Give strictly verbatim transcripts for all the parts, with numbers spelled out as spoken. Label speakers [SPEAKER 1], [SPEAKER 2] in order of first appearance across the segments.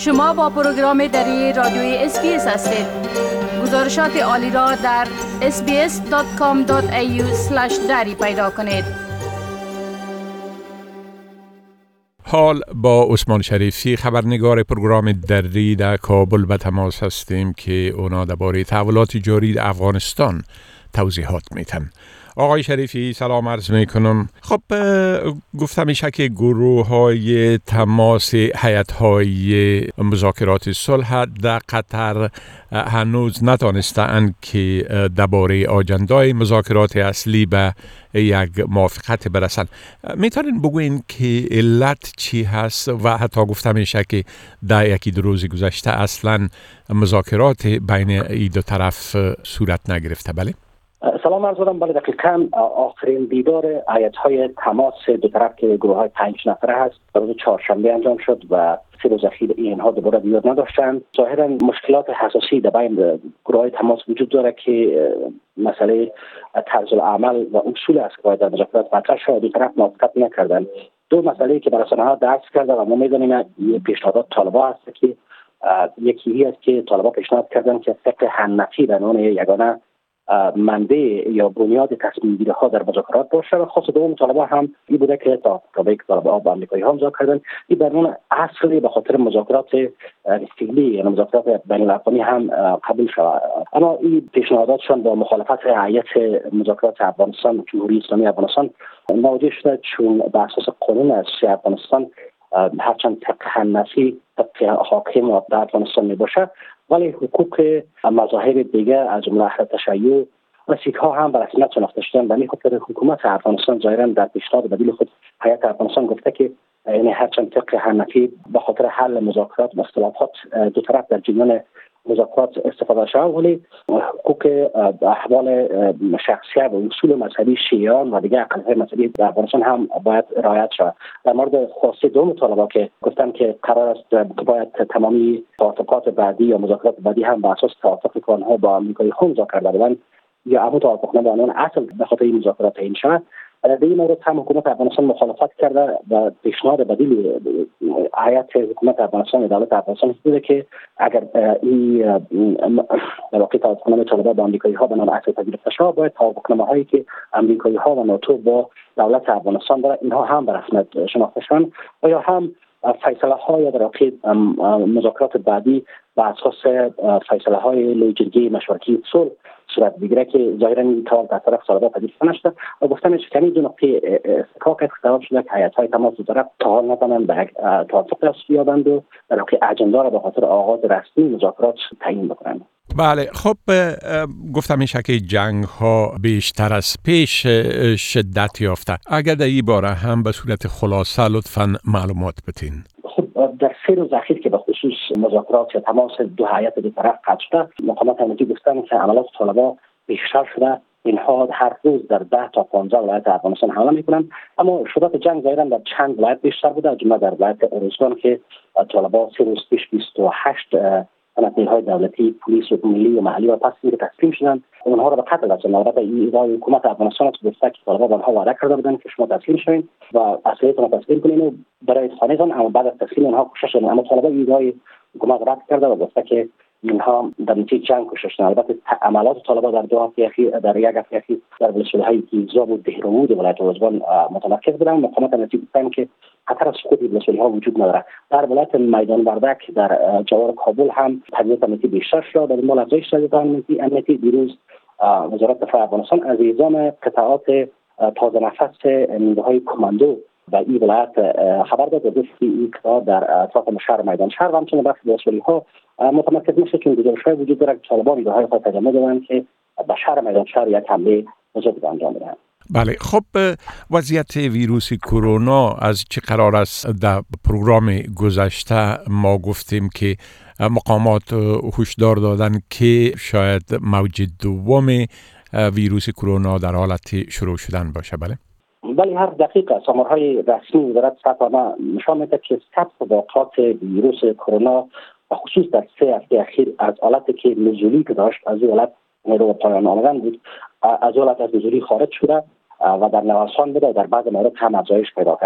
[SPEAKER 1] شما با پروگرام دری رادیوی اس بی اس هستید. گزارشات عالی را در اس بی اس دات کام دات ای یو اسلش دری پیدا کنید.
[SPEAKER 2] حال با عثمان شریفی خبرنگار پروگرام دری در کابل به تماس هستیم که اونا درباره تحولات جاری در افغانستان توضیحات میتن. آقای شریفی سلام عرض میکنم. خب گفتم میشه که گروه های تماس هیئت های مذاکرات صلح در قطر هنوز نتانستند که درباره آجندای مذاکرات اصلی به یک موافقت برسند. میتونین بگوین که علت چی هست و حتی گفتم میشه که در یکی دو روز گذشته اصلا مذاکرات بین این دو طرف صورت نگرفته؟ بله.
[SPEAKER 3] سلام عرض دارم. بله دقیقاً آخرین دیدار هیئت‌های تماس دو طرف که گروه‌های پنج نفره هست روز چهارشنبه انجام شد و سه روز اخیر اینها دوباره دیدار نداشتند. ظاهراً مشکلات حساسی در بین گروه‌های تماس وجود داره که مسئله طرز العمل و اصول است که باید در مذاکرات مطرح شود. دو طرف موافقت نکردند. دو مسئله که برای رسانه‌ها درس کرده و ما می‌دانیم پیشنهادات طالبان است که یکی است که طالبان پیشنهاد کردند که فقه حنفی به عنوان یگانه منبع یا بنیاد تصمیم گیری ها در مذاکرات باشه و خاص دوم طالبان هم این بوده که تا تابع طالبان با آمریکایی ها امضا کردن. این برنامه اصلی به خاطر مذاکرات فعلی یعنی مذاکرات بین الاقوامی هم قبول شود. اما این پیشنهاداتشان با مخالفت هیئت مذاکرات افغانستان جمهوری اسلامی افغانستان مواجه شده، چون بر اساس قانون اساسی افغانستان هرچند فقه حنفی فقه حاکم در افغانستان می باشه ولی حقوق مذاهب دیگه از جمله اهل تشیع و سیک ها هم به رسمیت شناخته شدن. به این خاطر حکومت افغانستان ظاهرا در پیشنهاد بدیل خود هیئت افغانستان گفته که یعنی هرچند فقه حنفی به خاطر حل مذاکرات و اختلافات دو طرف در جریان مذاکرات استفاده شود ولی حقوق احوال شخصیت و اصول مذهبی شیعیان و دیگر اقلیت‌های مذهبی در افغانستان هم باید رعایت شود. در مورد خاصه دوم طالبان که گفتن که قرار است باید تمامی توافقات بعدی یا مذاکرات بعدی هم بر اساس توافقی که آنها با آمریکایی هم مذاکره کردند یا همون توافقنامه به عنوان اصل به خاطر این مذاکرات تعیین شود. در این مورد هم حکومت افغانستان مخالفت کرده و پیشنهاد بدیل هیئت حکومت افغانستان دولت افغانستان بوده که اگر این در واقع توافقنامه طالبان با آمریکایی ها به نام اصل پذیرفته شود باید توافقنامه هایی که آمریکایی ها و ناتو با دولت افغانستان داره اینها هم به رسمیت شناخته شوند و یا هم فیصله های در واقع مذاکرات بعدی بر اساس فیصله های لجنه مشورتی صلح صورت بگیره که ظاهرا این کار در طرف طالبان پذیرفته نشده و گفتن که کمی دو نقطه استحقاق اختلاف شده که هیئت‌های تماس دو طرف تا حال نتوانند به توافق دست بیابند و در واقع اجندا را به خاطر آغاز رسمی مذاکرات تعیین بکنند.
[SPEAKER 2] بله خب گفتم میشه که جنگ ها بیشتر از پیش شدت یافته. اگر در این باره هم به صورت خلاصه لطفاً معلومات بدین.
[SPEAKER 3] خب در سه روز اخیر که به خصوص مذاکرات یا تماس دو هیئت دو طرف قطع شده مقامات امنیتی گفتن که عملیات طالبان بیشتر شده. اینها هر روز در ده تا پانزده ولایت افغانستان حمله میکنند اما شدت جنگ ظاهرا در چند ولایت بیشتر بوده از جمله در ولایت ارزگان که طالبان سه روز پیش بیست و هشت تنظیم‌های دولتی پلیس و ملی و محلی و پس اینکه تسلیم شدن اونها را به قتل رساندند. البته این ادعای حکومت افغانستان است گفته که طالبان به آنها وعده کرده بودند که شما تسلیم شوید و اسلحه‌تان را تسلیم کنید و برای خانه‌تان، اما بعد از تسلیم آنها کوشش کردند اما طالبان این ادعای حکومت رد کرده و گفته که اینها در نتیجه جنگ کشته شدند. البته عملیات طالبان در دو هفته اخیر در یک هفته اخیر در ولسوالی‌های تیزاب و دهرمود ولایت ارزگان متمرکز بودند. مقامات امنیتی گفتند که خطر از سقوط ولسوالی‌ها وجود ندارد. در ولایت میدان وردک در جوار کابل هم تجهیزات امنیتی بیشتر شد. در مال افزایش تجهیزات امنیتی امنیتی دیروز وزارت دفاع افغانستان از اعزام قطعات تازه نفس نیروهای کماندو و این ولایت خبر داد و گفت که این قطعات در اطراف شهر میدان شهر و همچنین بخش ولسوالی‌ها متمرکز میشه، چون گزارش‌های وجود داره که طالبان ایده‌های خود تجمع دادن که به شهر میدان شهر یک حمله بزرگ انجام بدن.
[SPEAKER 2] بله خب وضعیت ویروس کرونا از چه قرار است؟ در پروگرام گذشته ما گفتیم که مقامات هشدار دادن که شاید موج دوم ویروس کرونا در حالت شروع شدن باشه. بله
[SPEAKER 3] ولی هر دقیقه سامارهای رسمی وزارت صحت نشان میده که ثبت واقعات ویروس کرونا و خصوص در سه هفته اخیر از حالتی که نزولی که داشت از این حالت رو پایان آمدن بود از حالت از نزولی خارج شده و در نوسان بوده و در بعض موارد هم افزایش پیدا کرده.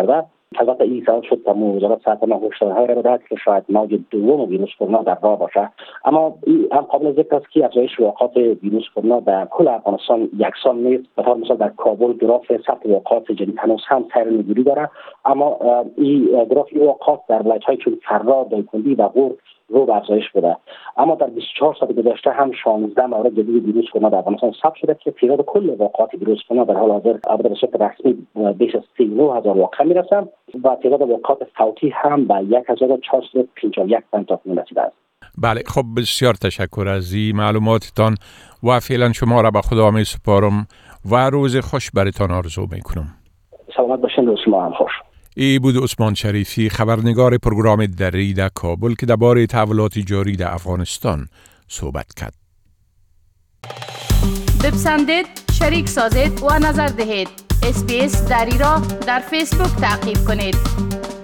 [SPEAKER 3] البته این سال شد که وزارت صحت ما هشدارهای را داد که شاید موج دوم ویروس کرونا در راه باشه، اما این هم قابل ذکر است که افزایش واقعات ویروس کرونا در کل افغانستان یکسان نیست. به طور مثال در کابل گراف ثبت واقعات جدید هنوز هم سیرنگیری داره، اما این گراف واقعات در ولایت‌های چون فرا، دایکنډي و غور رو به افزایش بوده. اما در بیست و چهار ساعت گذشته هم شانزده مورد جدید ویروس کرونا در افغانستان ثبت شده که تعداد کل واقعات ویروس کرونا در حال حاضر البته به صورت رسمی بیش از سی و نه هزار واقعه میرسه و تعداد واقعات فوتی هم به یک هزار و چهارصد و پنجاه و یک تن تاکنون رسیده است.
[SPEAKER 2] بله، خب بسیار تشکر از این معلوماتتان و فعلا شما را به خدا می سپارم و روز خوش برتان آرزو می کنم.
[SPEAKER 3] سلامت باشین، روز شما هم خوش.
[SPEAKER 2] ای بود عثمان شریفی، خبرنگار پروگرام دری در کابل که درباره تحولات جاری در افغانستان صحبت کرد.
[SPEAKER 1] بپسندید، شریک سازید و نظر دهید. اس بی اس دری را در فیسبوک تعقیب کنید.